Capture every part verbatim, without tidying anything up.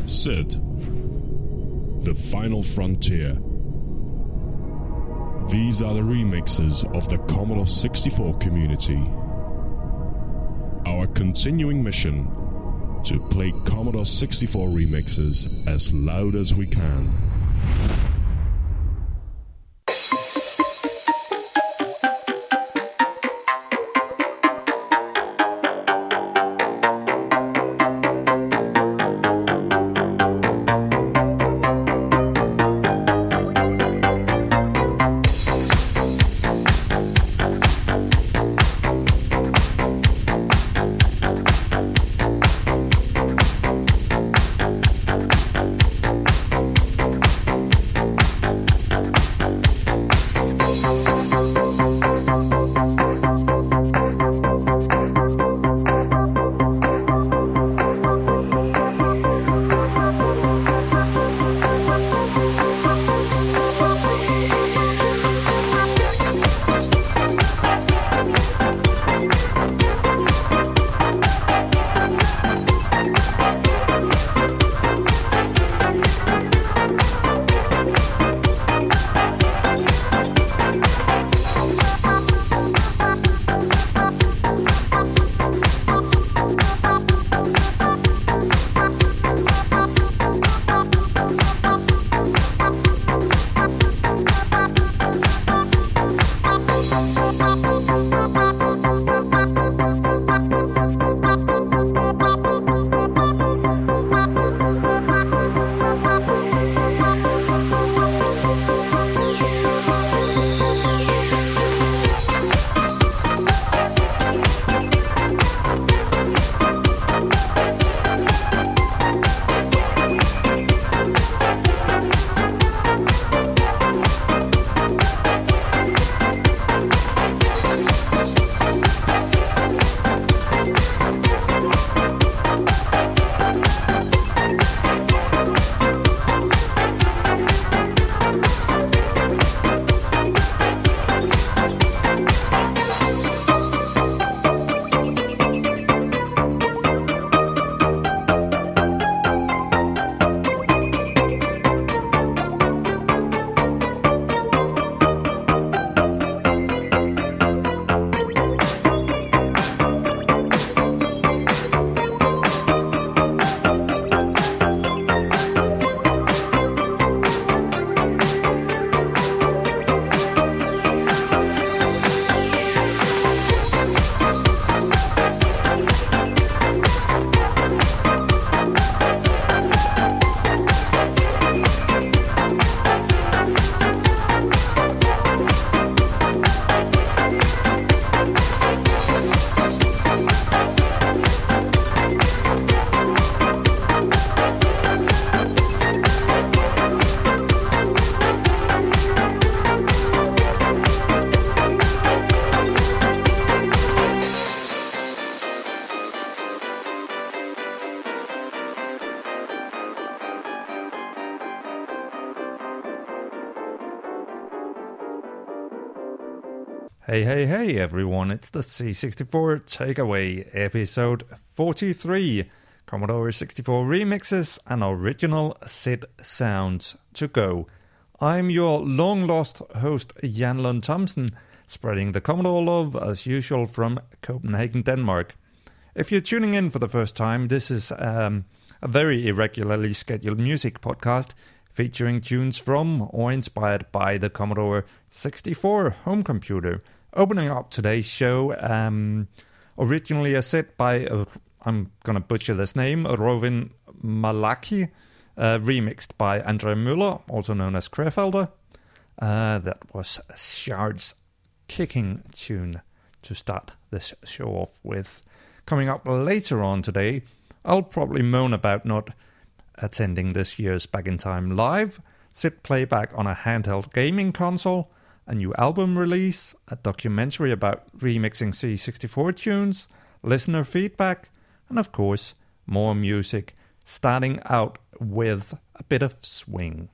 Sid, The Final Frontier. These are the remixes of the Commodore sixty-four community. Our continuing mission to play Commodore sixty-four remixes as loud as we can. Hey, hey, hey, everyone, it's the C sixty-four Takeaway, episode forty-three, Commodore sixty-four remixes and original S I D sounds to go. I'm your long-lost host, Jan Lund Thomsen, spreading the Commodore love, as usual, from Copenhagen, Denmark. If you're tuning in for the first time, this is um, a very irregularly scheduled music podcast featuring tunes from or inspired by the Commodore sixty-four home computer. Opening up today's show, um, originally a set by, uh, I'm going to butcher this name, Rovin Malaki, uh, remixed by Andre Müller, also known as Krefelder. Uh, that was Shard's kicking tune to start this show off with. Coming up later on today, I'll probably moan about not attending this year's Back in Time Live, S I D playback on a handheld gaming console, a new album release, a documentary about remixing C sixty-four tunes, listener feedback, and of course, more music, starting out with a bit of swing.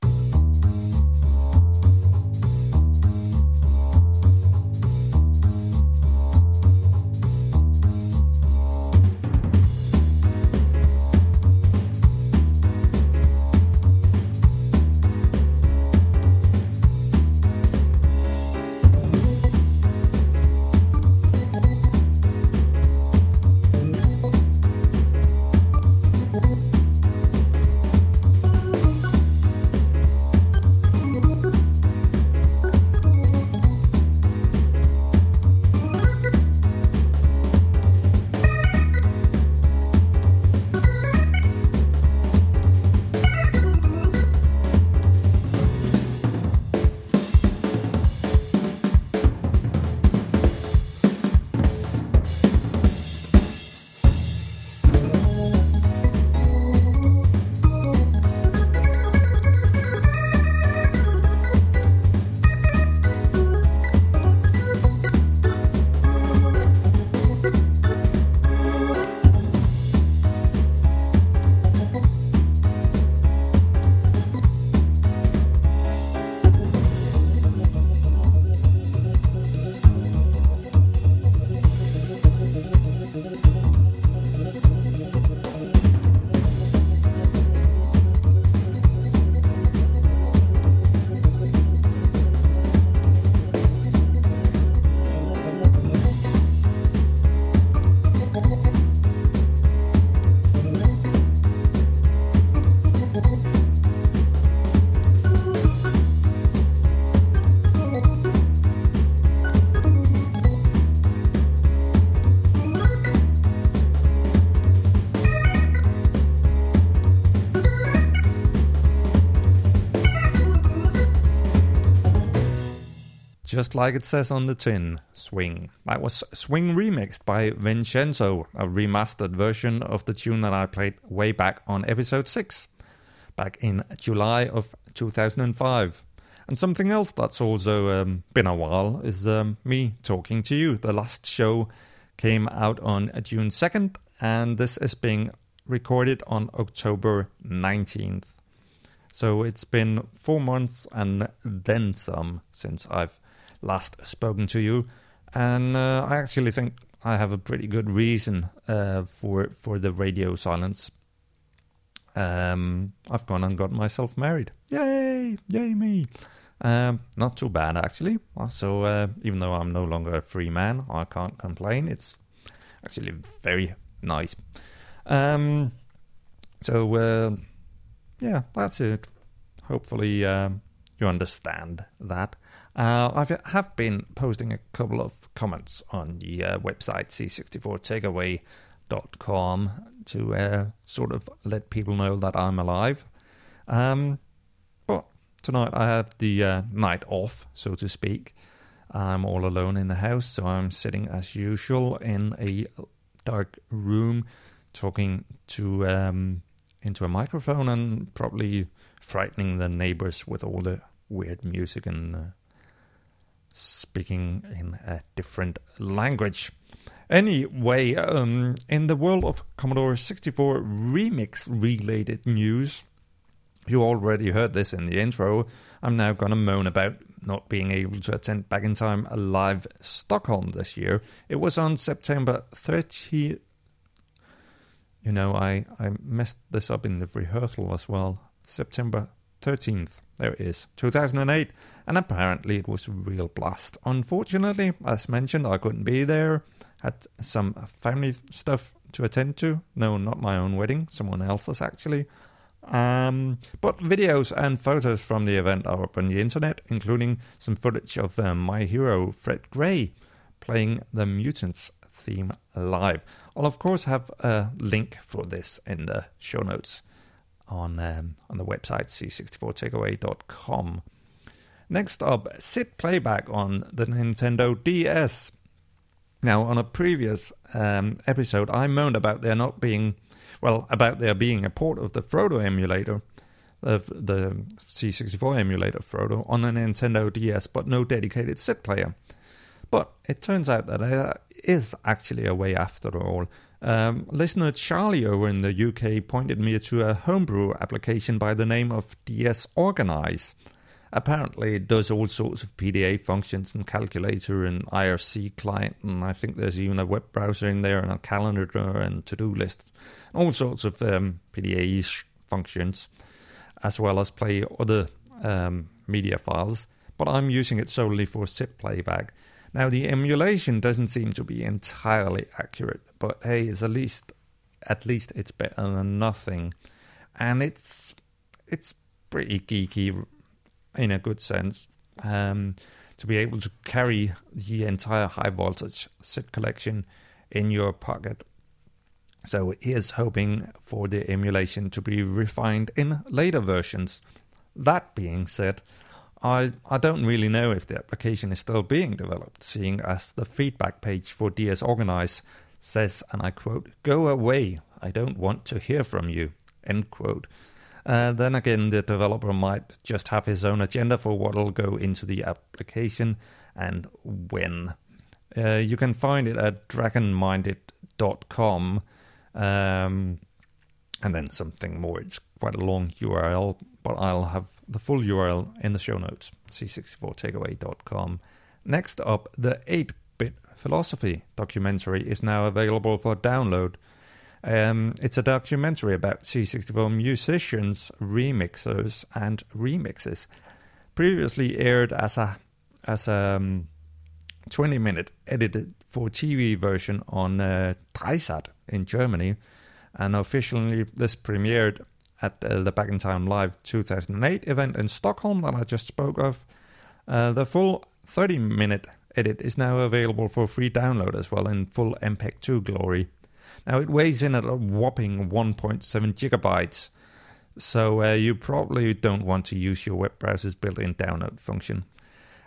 just like it says on the tin, Swing. That was Swing remixed by Vincenzo, a remastered version of the tune that I played way back on episode six, back in July of two thousand five. And something else that's also um, been a while is um, me talking to you. The last show came out on June second, and this is being recorded on October nineteenth. So it's been four months and then some since I've last spoken to you. And uh, I actually think I have a pretty good reason uh, for for the radio silence. Um, I've gone and got myself married. Yay! Yay me! Um, not too bad, actually. So uh, even though I'm no longer a free man, I can't complain. It's actually very nice. Um, so, uh, yeah, that's it. Hopefully um, you understand that. Uh, I have been posting a couple of comments on the uh, website c sixty-four takeaway dot com to uh, sort of let people know that I'm alive. Um, but tonight I have the uh, night off, so to speak. I'm all alone in the house, so I'm sitting as usual in a dark room talking to um, into a microphone and probably frightening the neighbors with all the weird music and uh, speaking in a different language. Anyway, um, in the world of Commodore sixty-four remix-related news, you already heard this in the intro. I'm now going to moan about not being able to attend Back in Time Live Stockholm this year. It was on September thirtieth. You know, I, I messed this up in the rehearsal as well. September thirteenth. There it is. two thousand eight. And apparently it was a real blast. Unfortunately, as mentioned, I couldn't be there. Had some family stuff to attend to. No, not my own wedding. Someone else's, actually. Um, but videos and photos from the event are up on the internet, including some footage of uh, my hero, Fred Gray, playing the Mutants theme live. I'll, of course, have a link for this in the show notes on um, on the website c sixty-four takeaway dot com. Next up, S I D playback on the Nintendo D S. Now, on a previous um, episode, I moaned about there not being, well, about there being a port of the Frodo emulator, of the C sixty-four emulator Frodo, on the Nintendo D S, but no dedicated S I D player. But it turns out that there is actually a way after all. Um, listener Charlie over in the U K pointed me to a homebrew application by the name of D S Organize. Apparently it does all sorts of P D A functions and calculator and I R C client, and I think there's even a web browser in there and a calendar and to-do list. All sorts of um, P D A-ish functions, as well as play other um, media files. But I'm using it solely for S I D playback. Now, the emulation doesn't seem to be entirely accurate, but hey, it's at least at least it's better than nothing, and it's it's pretty geeky in a good sense um, to be able to carry the entire high voltage S I D collection in your pocket. So here's hoping for the emulation to be refined in later versions. That being said, I, I don't really know if the application is still being developed, seeing as the feedback page for D S Organize says, and I quote, "Go away, I don't want to hear from you," end quote. Uh, then again, the developer might just have his own agenda for what will go into the application and when. Uh, you can find it at dragon minded dot com, um, and then something more. It's quite a long U R L, but I'll have the full U R L in the show notes, c sixty-four takeaway dot com. Next up, the eight-bit Philosophy documentary is now available for download. Um, it's a documentary about C sixty-four musicians, remixers, and remixes. Previously aired as a as a um, twenty-minute edited for T V version on uh, Dreisat in Germany, and officially this premiered at uh, the Back in Time Live two thousand eight event in Stockholm that I just spoke of. Uh, the full thirty-minute edit is now available for free download as well in full M P E G two glory. Now it weighs in at a whopping one point seven gigabytes, so uh, you probably don't want to use your web browser's built-in download function.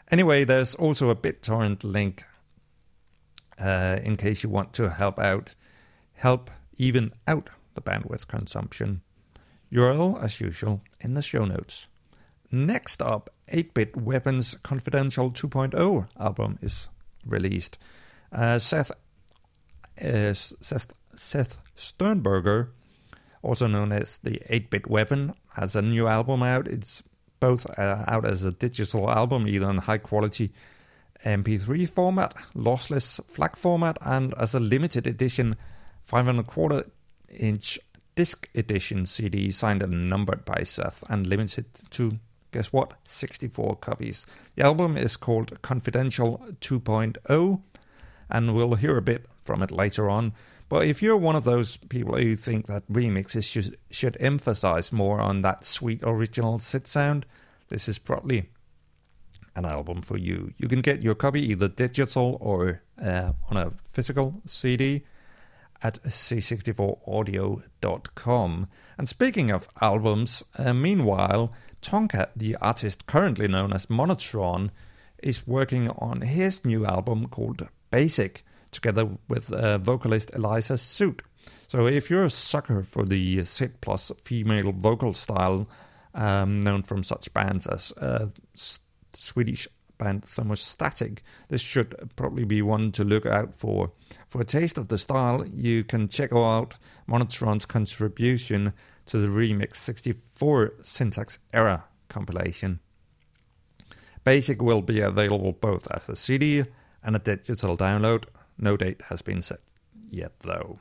Anyway, there's also a BitTorrent link uh, in case you want to help out, help even out the bandwidth consumption. U R L, as usual, in the show notes. Next up, eight-Bit Weapons Confidential two point oh album is released. Uh, Seth, uh, Seth, Seth Sternberger, also known as the eight-Bit Weapon, has a new album out. It's both uh, out as a digital album, either in high-quality M P three format, lossless FLAC format, and as a limited edition five and a quarter inch disc edition C D signed and numbered by Seth and limited to, guess what, sixty-four copies. The album is called Confidential two point oh, and we'll hear a bit from it later on. But if you're one of those people who think that remixes should, should emphasize more on that sweet original SID sound, this is probably an album for you. You can get your copy either digital or uh, on a physical C D at c sixty-four audio dot com. And speaking of albums, uh, meanwhile, Tonka, the artist currently known as Monotron, is working on his new album called Basic, together with uh, vocalist Eliza Soot. So if you're a sucker for the SID plus female vocal style, um, known from such bands as uh, S- Swedish band Thermostatic, this should probably be one to look out for. For a taste of the style, you can check out Monotron's contribution to the Remix sixty-four Syntax Era compilation. Basic will be available both as a C D and a digital download. No date has been set yet, though.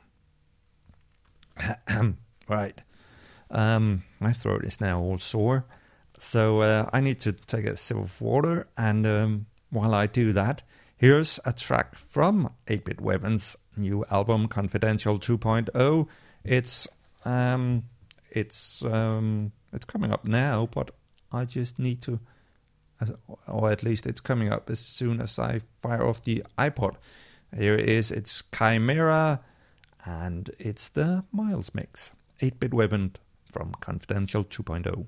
Right. Um, my throat is now all sore, so uh, I need to take a sip of water, and um, while I do that, here's a track from eight-Bit Weapons' new album, Confidential two point oh. It's um, it's um, it's coming up now, but I just need to, or at least it's coming up as soon as I fire off the iPod. Here it is, it's Chimera, and it's the Miles mix. eight-Bit Weapon from Confidential two point oh.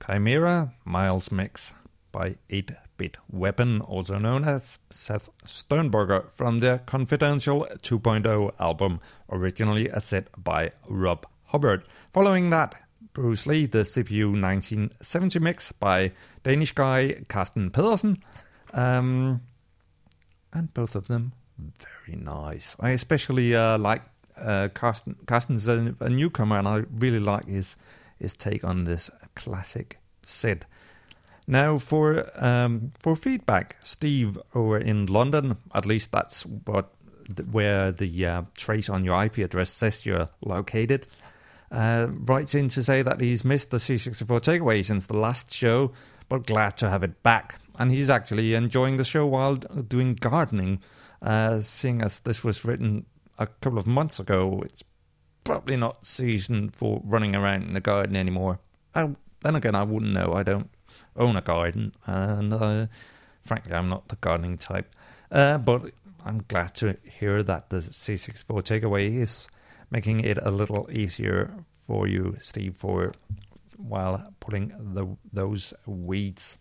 Chimera Miles mix by eight-Bit Weapon, also known as Seth Sternberger, from their Confidential two point oh album, originally a set by Rob Hubbard. Following that, Bruce Lee, the C P U nineteen seventy mix by Danish guy Carsten Pedersen, um, and both of them very nice. I especially uh, like uh, Carsten. Carsten's a, a newcomer, and I really like his his take on this classic set. Now, for um, for feedback, Steve over in London, at least that's what where the uh, trace on your I P address says you're located, uh, writes in to say that he's missed the C sixty-four takeaway since the last show, but glad to have it back. And he's actually enjoying the show while doing gardening, uh, seeing as this was written a couple of months ago. It's probably not season for running around in the garden anymore. I, then again, I wouldn't know. I don't own a garden, and uh, frankly, I'm not the gardening type. Uh, but I'm glad to hear that the C sixty-four takeaway is making it a little easier for you, Steve, for while pulling the, those weeds.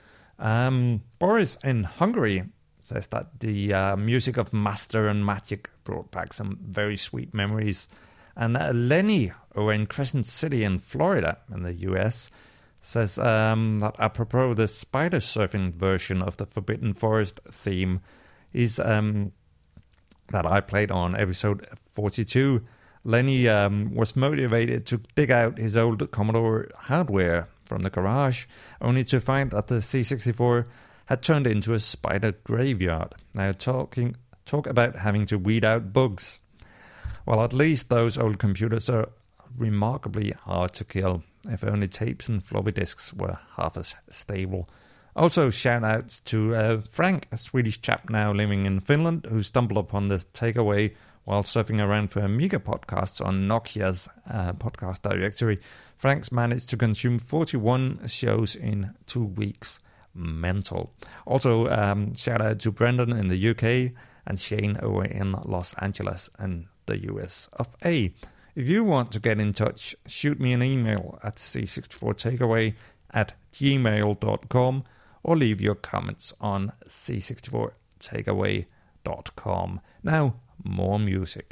Um, Boris in Hungary says that the uh, music of Master and Magic brought back some very sweet memories. And uh, Lenny over in Crescent City in Florida in the U S says um, that apropos the spider surfing version of the Forbidden Forest theme is um, that I played on episode forty-two. Lenny um, was motivated to dig out his old Commodore hardware from the garage, only to find that the C sixty-four had turned into a spider graveyard. Now, talking talk about having to weed out bugs. Well, at least those old computers are remarkably hard to kill, if only tapes and floppy disks were half as stable. Also, shout-outs to uh, Frank, a Swedish chap now living in Finland, who stumbled upon the takeaway while surfing around for Amiga podcasts on Nokia's uh, podcast directory. Frank's managed to consume forty-one shows in two weeks. Mental. Also, um, shout-out to Brendan in the U K and Shane over in Los Angeles and the U S of A. If you want to get in touch, shoot me an email at c sixty-four takeaway at gmail dot com or leave your comments on c sixty-four takeaway dot com. Now, more music.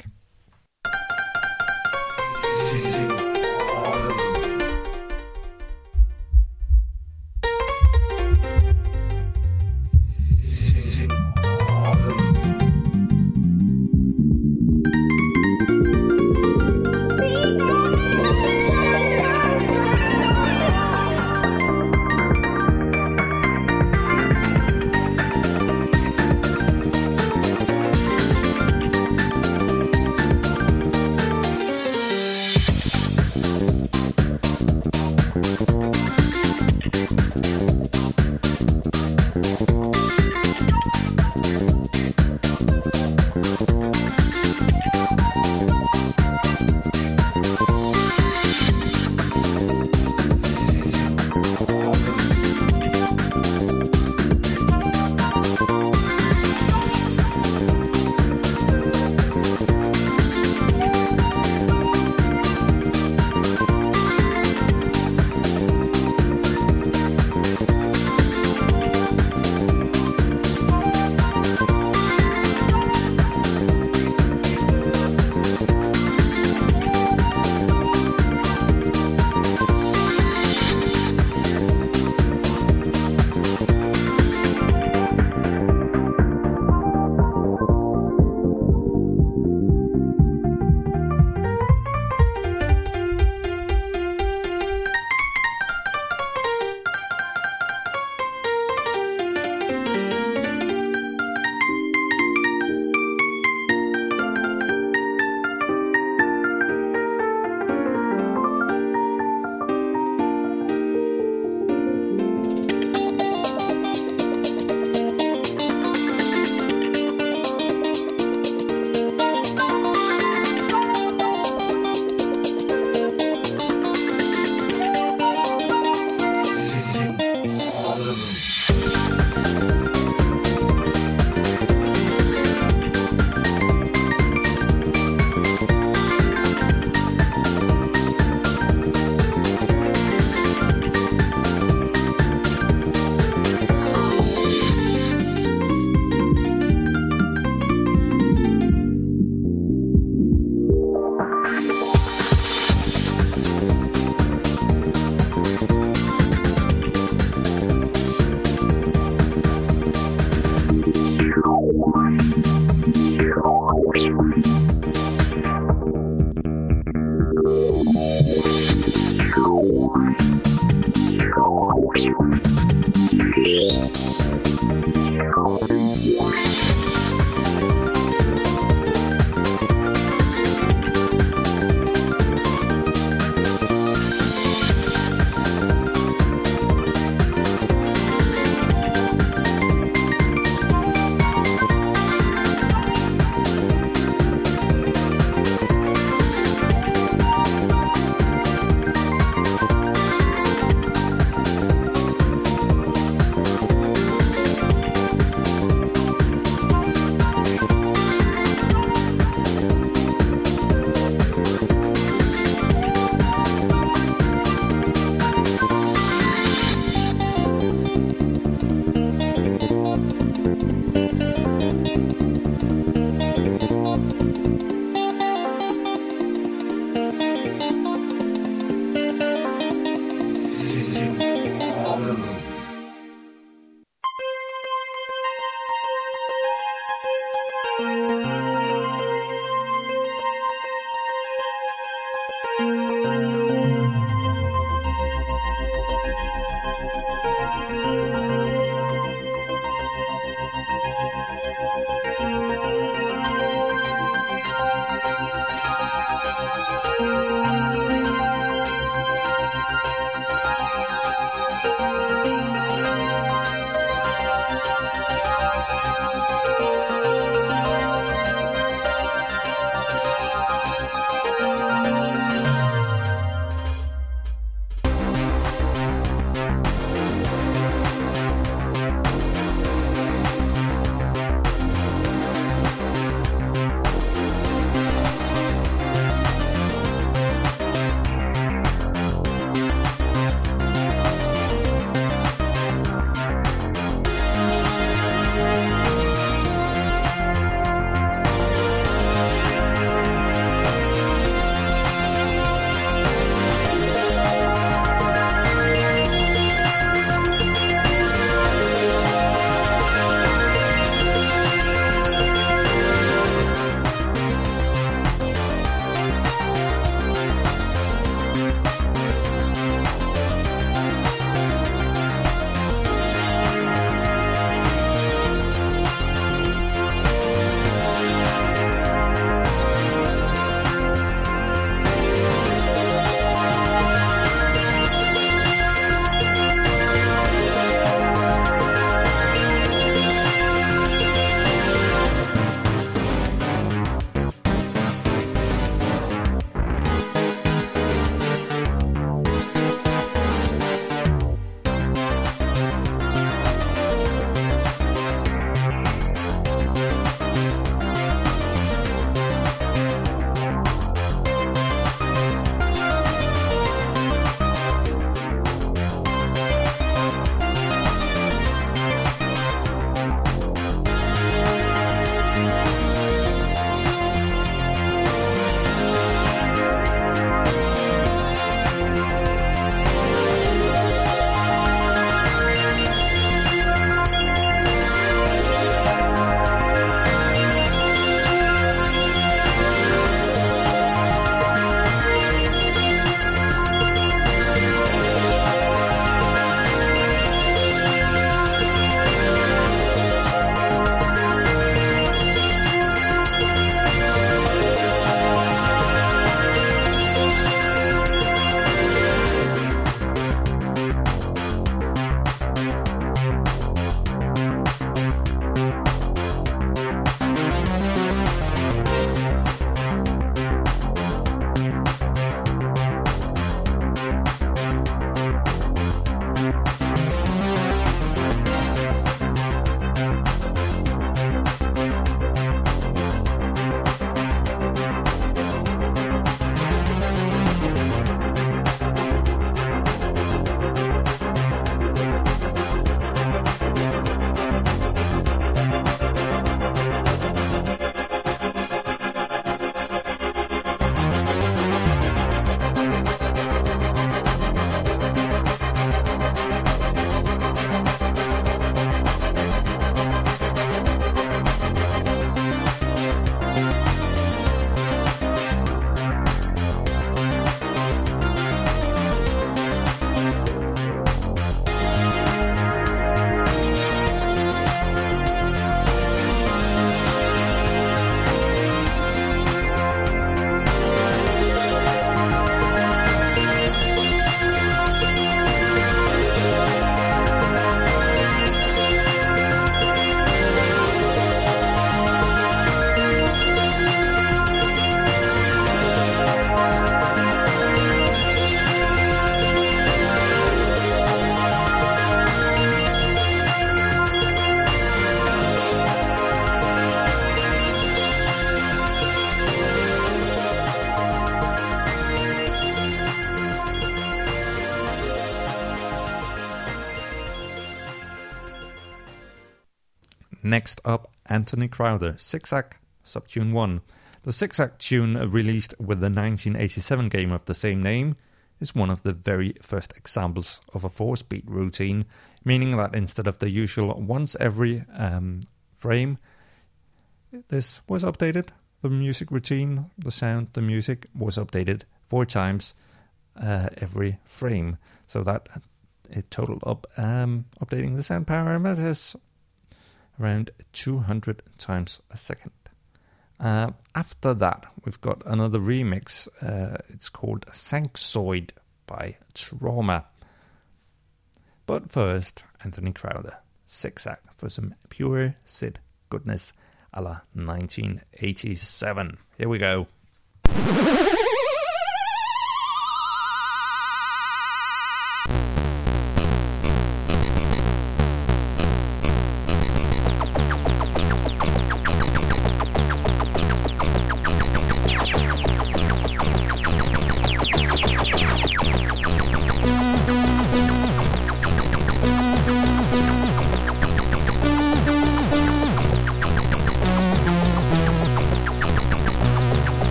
Next up, Anthony Crowder, Zigzag, Subtune one. The Zigzag tune, released with the nineteen eighty-seven game of the same name, is one of the very first examples of a four-speed routine, meaning that instead of the usual once every um, frame, this was updated. The music routine, the sound, the music was updated four times uh, every frame, so that it totaled up um, updating the sound parameters around two hundred times a second. Uh, after that, we've got another remix. Uh, it's called Sankzoid by Trauma. But first, Anthony Crowder, Zigzag, for some pure Sid goodness a la nineteen eighty-seven. Here we go.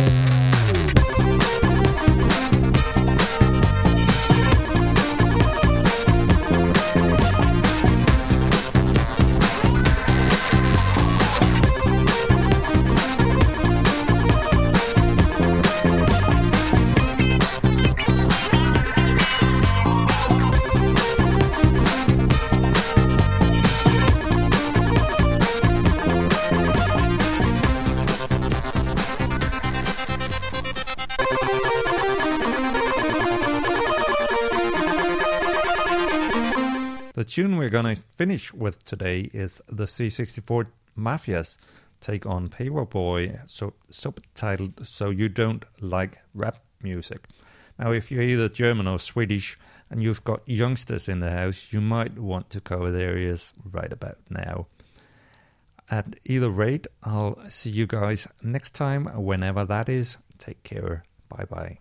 The tune we're going to finish with today is the C sixty-four Mafia's take on Paperboy, so subtitled So You Don't Like Rap Music. Now, if you're either German or Swedish and you've got youngsters in the house, you might want to cover their ears right about now. At either rate, I'll see you guys next time, whenever that is. Take care. Bye-bye.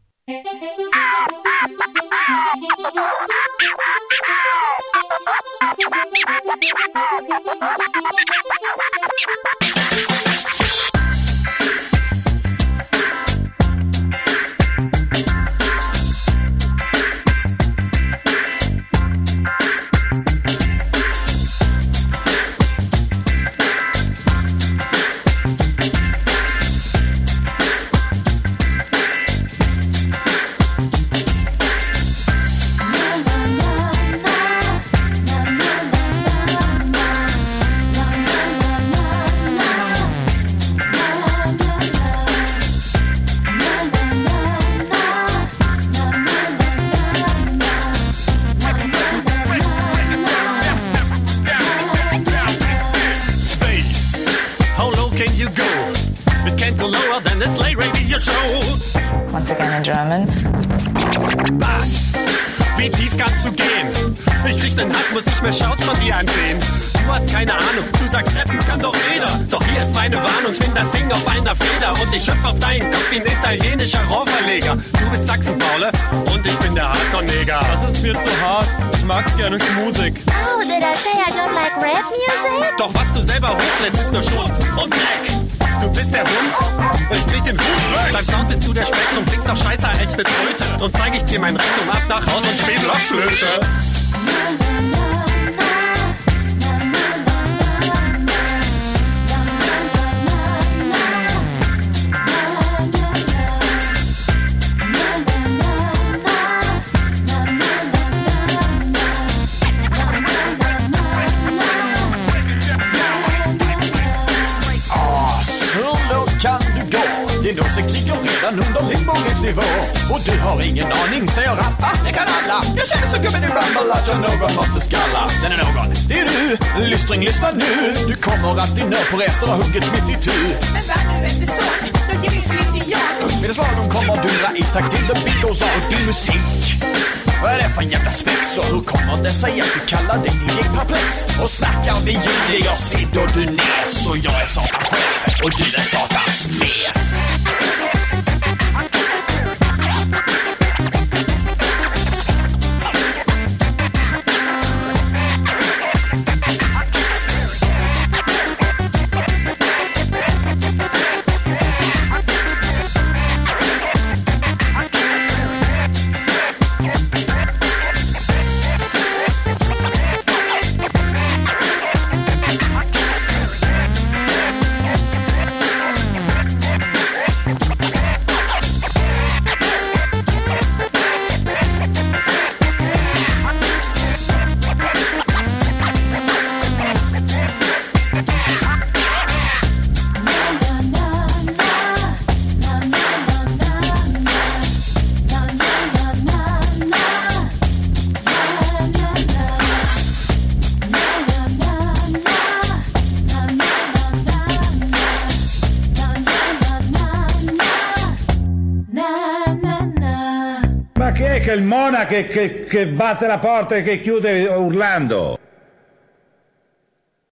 Once again in German. Was? Wie tief kannst du gehen? Ich krieg den Hals, muss ich mir Shouts von dir ansehen. Du hast keine Ahnung, du sagst, rappen kann doch jeder. Doch hier ist meine Warnung, schwing das Ding auf einer Feder. Und ich schöpf auf deinen Kopf wie ein italienischer Rohrverleger. Du bist Sachsen-Paule und ich bin der Hardcore-Neger. Das ist viel zu hart, ich mag's gerne durch Musik. Oh, did I say I don't like rap music? Doch was du selber hochlädst, ist nur Schuld und Dreck. Du bist der Hund, ich krieg den Fuß. Beim Sound bist du der Speck und klingst noch scheißer als ne Tröte. Und zeig ich dir mein Rektum ab nach Haus und spiel Blockflöte. Din åsikt ligger redan under limbogens nivå. Och du har ingen aning, säger rappa, det kan alla. Jag känner så gubben i rumble att jag någon måste skalla. Den är någon, det är du, lystring, lyssna nu. Du kommer alltid ner på efter att ha huggits mitt i tu. Men vad nu inte så, då ger vi slut i jag. Med det slag de kommer dundra i takt till the beat goes on. Din musik, vad är det för jävla spex? Och hur kommer det sig att du kallar dig D J Perplex? Och snackar vi ljud, jag sitter du ner. Så jag är satan själv och du är satans mes. Ma chi è che il monaco che, che, che batte la porta e che chiude urlando?